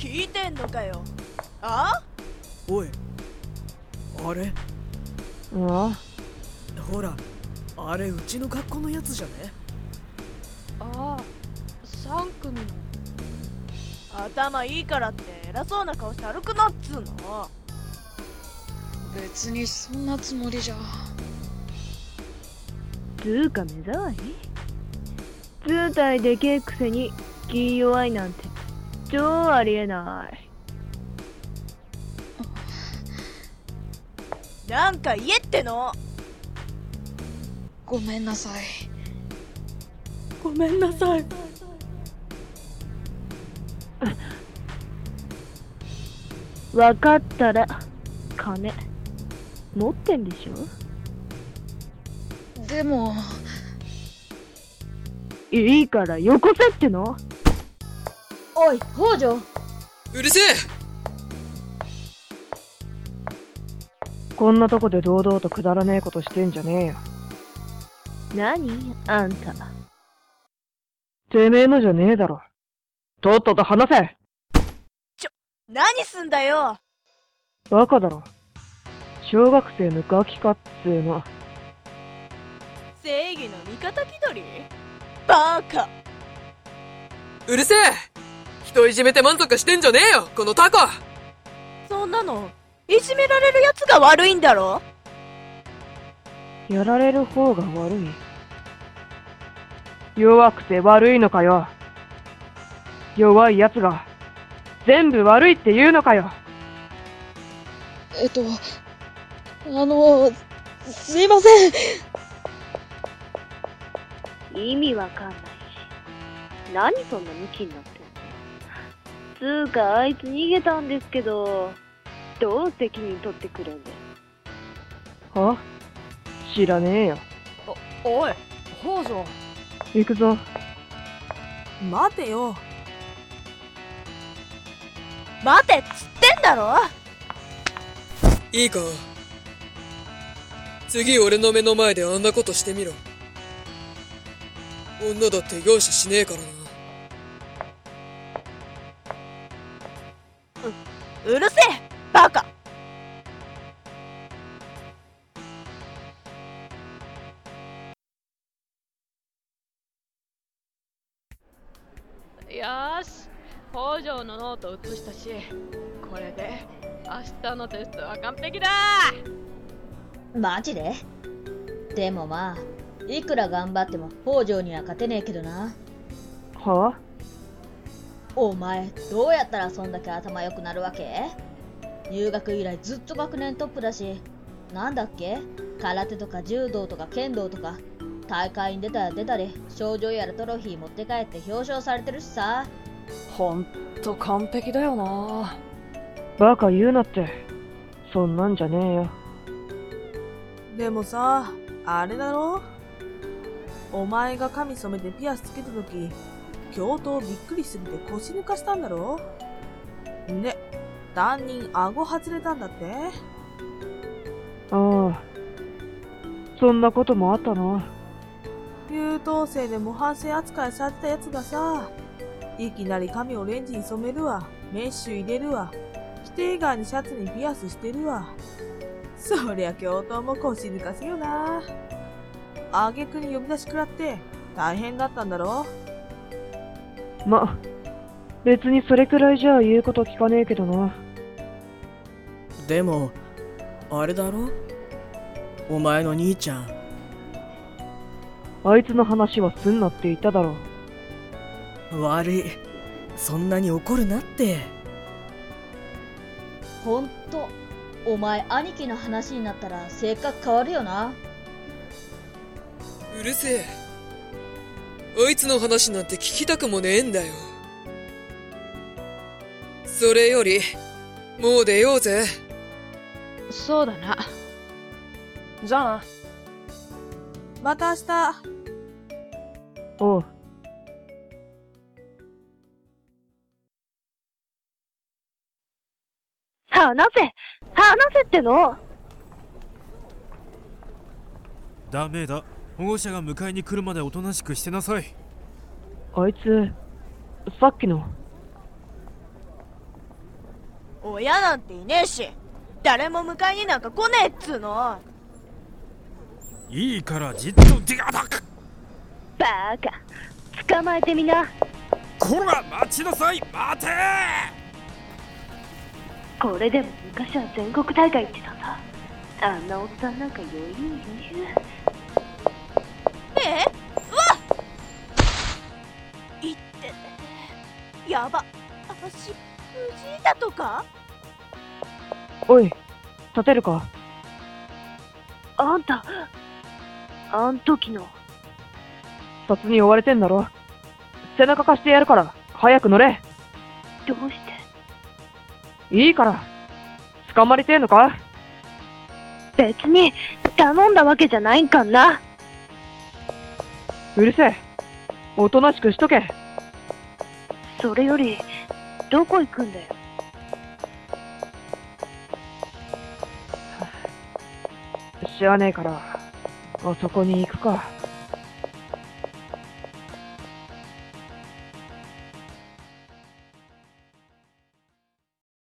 聞いてんのかよ。あ？ おい、あれあほら、あれうちの学校のやつじゃね？ ああ、3組の。 頭いいからって偉そうな顔して歩くなっつうの。 別にそんなつもりじゃ。 つうか目障り？図体でけえくせに気弱いなんて超ありえない。 なんか言えっての。 ごめんなさい。 ごめんなさい。 わかったら金持ってんでしょ？ でもいいからよこせっての。 おい、北条。 うるせえ。 こんなとこで堂々とくだらねえことしてんじゃねえよ。何あんた。てめえのじゃねえだろ。とっとと話せ。 何すんだよ。 バカだろ。小学生のガキかっつーの。 正義の味方気取り？バカ。 うるせえ。人いじめて満足してんじゃねえよ、このタコ。 そんなのいじめられるやつが悪いんだろ。 やられる方が悪い。弱くて悪いのかよ。弱いやつが全部悪いって言うのかよ。 すいません。 意味わかんないし。何そんなムキになってんの？つうかあいつ逃げたんですけど、どう責任取ってくれんだよ。は？知らねえよ。 おい、北条。 行くぞ。 待てよ。待てっつってんだろ。 いいか、次俺の目の前であんなことしてみろ。女だって容赦しねえからな。 うるせえバカ。 よーし、北条のノート写したし、これで明日のテストは完璧だ。 マジで？でもまあ、いくら頑張っても北条には勝てねえけどな。 は？ お前、どうやったらそんだけ頭良くなるわけ？入学以来ずっと学年トップだし、なんだっけ？空手とか柔道とか剣道とか、大会に出たり、賞状やらトロフィー持って帰って表彰されてるしさ。 ほんと完璧だよな。 バカ言うなって。そんなんじゃねえよ。 でもさ、あれだろ？お前が髪染めてピアスつけたとき、教頭びっくりすぎて腰抜かしたんだろ？で、担任顎外れたんだって？ ああ、そんなこともあったな。 優等生で模範生扱いされたやつがさ、いきなり髪をオレンジに染めるわ、メッシュ入れるわ、規定外にシャツにピアスしてるわ。そりゃ教頭も腰抜かすよな。挙句に呼び出し食らって大変だったんだろ？ ま、別にそれくらいじゃ言うこと聞かねえけどな。 でもあれだろ、お前の兄ちゃん。 あいつの話はすんなって言っただろ。 悪い、そんなに怒るなって。 ほんと、お前兄貴の話になったら性格変わるよな。 うるせえ。あいつの話なんて聞きたくもねえんだよ。それよりもう出ようぜ。 そうだな。 じゃあな。また明日。 おう。話せっての。 ダメだ。保護者が迎えに来るまでおとなしくしてなさい。 あいつ、さっきの。 親なんていねえし、誰も迎えになんか来ねえっつうの。 いいからじっと手がだく。 バカ、捕まえてみな。 こら待ちなさい、待て。 これでも昔は全国大会行ってたんだ。あんなおっさんなんか余裕。 うわっいってやば、足、藤井だとか。 おい、立てるか。 あんた、あん時の。 札に追われてんだろ。背中貸してやるから、早く乗れ。 どうして？ いいから。捕まりてえのか？ 別に頼んだわけじゃないんかんな。 うるせえ。おとなしくしとけ。 それより、どこ行くんだよ。 知らねえから、あそこに行くか。